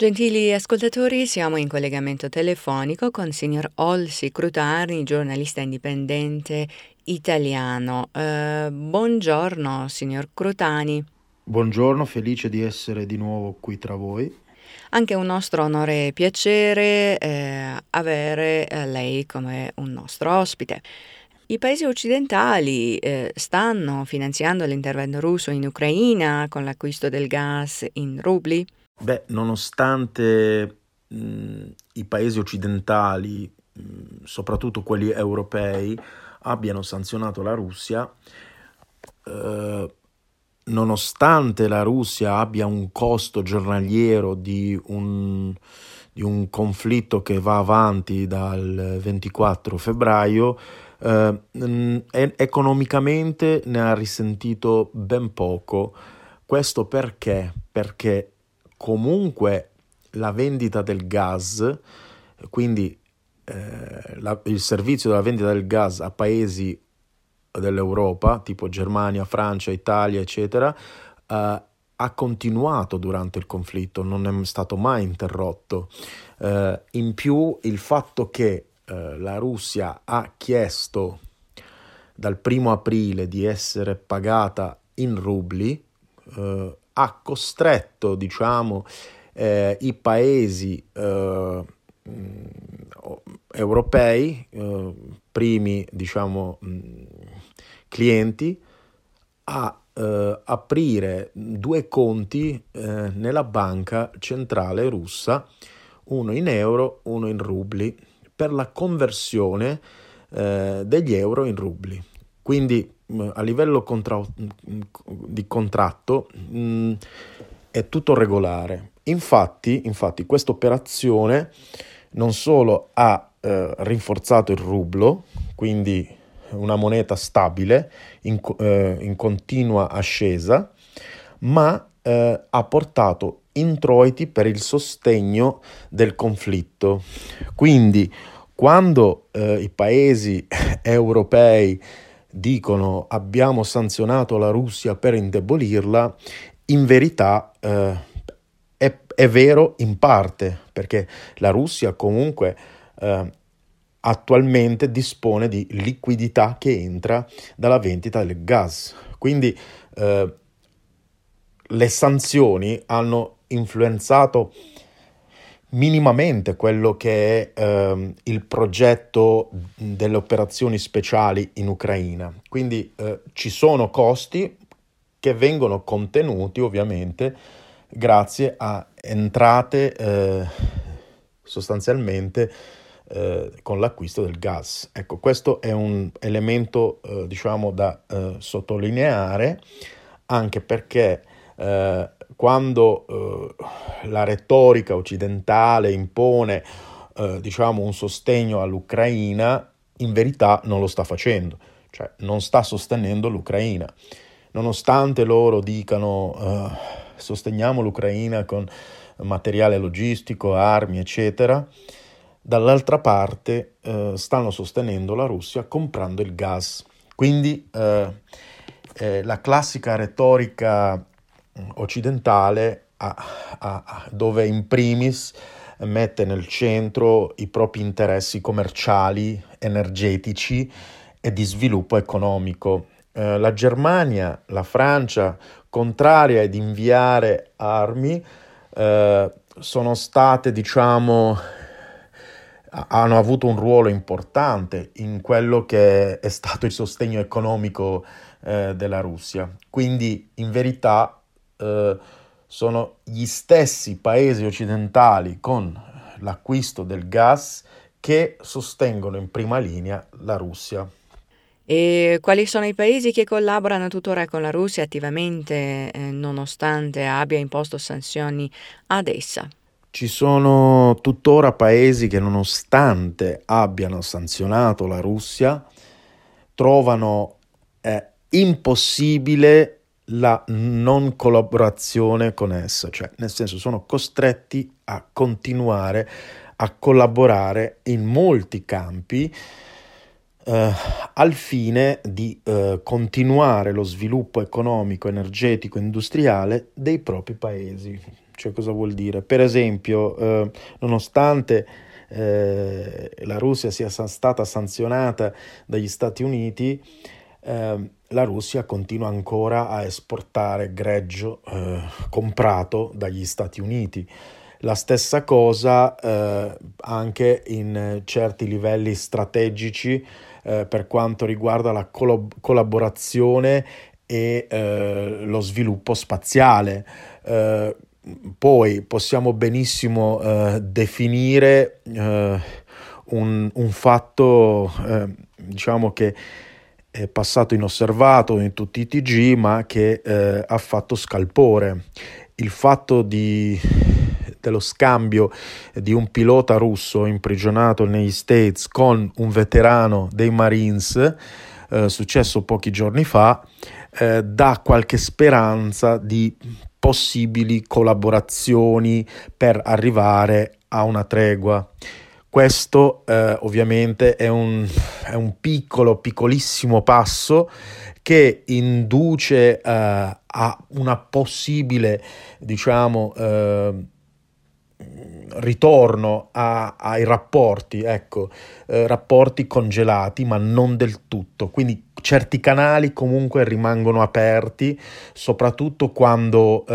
Gentili ascoltatori, siamo in collegamento telefonico con il signor Olsi Crutarni, giornalista indipendente italiano. Buongiorno, signor Crutani. Buongiorno, felice di essere di nuovo qui tra voi. Anche un nostro onore e piacere avere lei come un nostro ospite. I paesi occidentali stanno finanziando l'intervento russo in Ucraina con l'acquisto del gas in rubli? Nonostante i paesi occidentali, soprattutto quelli europei, abbiano sanzionato la Russia, nonostante la Russia abbia un costo giornaliero di un conflitto che va avanti dal 24 febbraio, economicamente ne ha risentito ben poco. Questo perché? Perché comunque la vendita del gas, quindi il servizio della vendita del gas a paesi dell'Europa, tipo Germania, Francia, Italia, eccetera, ha continuato durante il conflitto, non è stato mai interrotto. In più, il fatto che la Russia ha chiesto dal 1° aprile di essere pagata in rubli, ha costretto, diciamo, i paesi europei, primi, diciamo, clienti, a aprire 2 conti nella banca centrale russa, uno in euro, uno in rubli, per la conversione degli euro in rubli. Quindi a livello di contratto è tutto regolare. Infatti questa operazione non solo ha rinforzato il rublo, quindi una moneta stabile in continua ascesa, ma ha portato introiti per il sostegno del conflitto. Quindi quando i paesi europei dicono abbiamo sanzionato la Russia per indebolirla, in verità è vero in parte, perché la Russia comunque attualmente dispone di liquidità che entra dalla vendita del gas. Quindi le sanzioni hanno influenzato minimamente quello che è il progetto delle operazioni speciali in Ucraina. Quindi ci sono costi che vengono contenuti ovviamente grazie a entrate sostanzialmente con l'acquisto del gas. Ecco, questo è un elemento diciamo da sottolineare, anche perché quando la retorica occidentale impone diciamo un sostegno all'Ucraina, in verità non lo sta facendo, cioè non sta sostenendo l'Ucraina, nonostante loro dicano sosteniamo l'Ucraina con materiale logistico, armi, eccetera. Dall'altra parte stanno sostenendo la Russia comprando il gas. Quindi la classica retorica occidentale dove in primis mette nel centro i propri interessi commerciali, energetici e di sviluppo economico. La Germania, la Francia, contraria ad inviare armi, sono state, diciamo, hanno avuto un ruolo importante in quello che è stato il sostegno economico della Russia. Quindi, in verità, sono gli stessi paesi occidentali con l'acquisto del gas che sostengono in prima linea la Russia. E quali sono i paesi che collaborano tuttora con la Russia attivamente, nonostante abbia imposto sanzioni ad essa? Ci sono tuttora paesi che, nonostante abbiano sanzionato la Russia, trovano impossibile la non collaborazione con essa, cioè nel senso sono costretti a continuare a collaborare in molti campi al fine di continuare lo sviluppo economico, energetico, industriale dei propri paesi. Cioè, cosa vuol dire? Per esempio, nonostante la Russia sia stata sanzionata dagli Stati Uniti, la Russia continua ancora a esportare greggio comprato dagli Stati Uniti. La stessa cosa anche in certi livelli strategici per quanto riguarda la collaborazione e lo sviluppo spaziale. Poi possiamo benissimo definire un fatto, diciamo, che è passato inosservato in tutti i TG, ma che ha fatto scalpore. Il fatto dello scambio di un pilota russo imprigionato negli States con un veterano dei Marines, successo pochi giorni fa, dà qualche speranza di possibili collaborazioni per arrivare a una tregua. Questo ovviamente è un piccolissimo passo che induce a una possibile, diciamo, ritorno ai rapporti, ecco, rapporti congelati, ma non del tutto. Quindi certi canali comunque rimangono aperti, soprattutto quando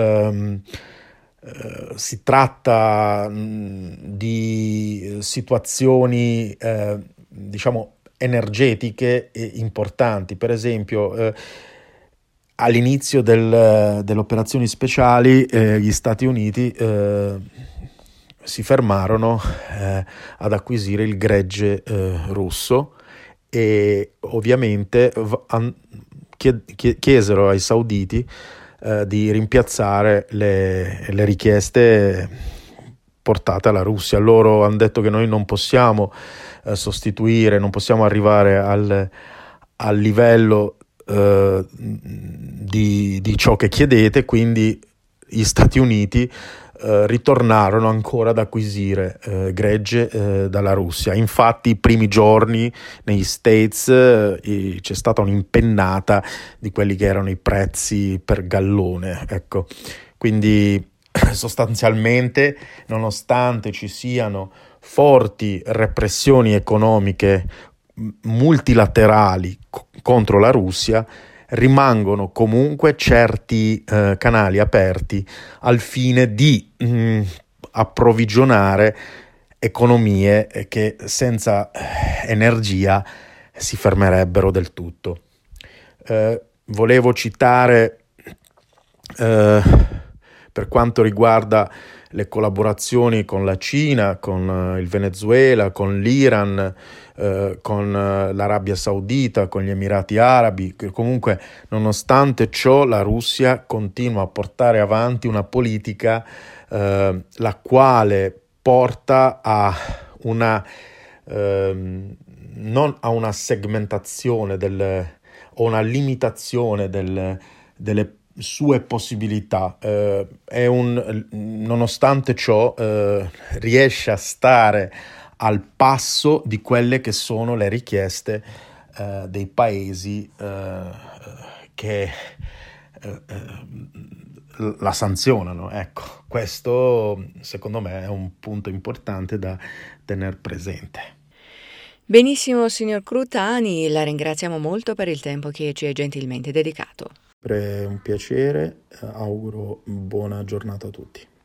si tratta di situazioni, diciamo, energetiche importanti. Per esempio, all'inizio delle operazioni speciali, gli Stati Uniti si fermarono ad acquisire il gregge russo e ovviamente chiesero ai sauditi di rimpiazzare le richieste portate alla Russia. Loro hanno detto che noi non possiamo sostituire, non possiamo arrivare al livello di ciò che chiedete, quindi gli Stati Uniti ritornarono ancora ad acquisire gregge dalla Russia. Infatti i primi giorni negli States c'è stata un'impennata di quelli che erano i prezzi per gallone, ecco. Quindi sostanzialmente, nonostante ci siano forti repressioni economiche multilaterali contro la Russia, rimangono comunque certi canali aperti al fine di approvvigionare economie che senza energia si fermerebbero del tutto. Volevo citare per quanto riguarda le collaborazioni con la Cina, con il Venezuela, con l'Iran, con l'Arabia Saudita, con gli Emirati Arabi, che comunque nonostante ciò la Russia continua a portare avanti una politica la quale porta a una non a una segmentazione o una limitazione delle sue possibilità, nonostante ciò riesce a stare al passo di quelle che sono le richieste dei paesi che la sanzionano. Ecco, questo secondo me è un punto importante da tener presente. Benissimo, signor Crutani, la ringraziamo molto per il tempo che ci è gentilmente dedicato. È un piacere, auguro buona giornata a tutti.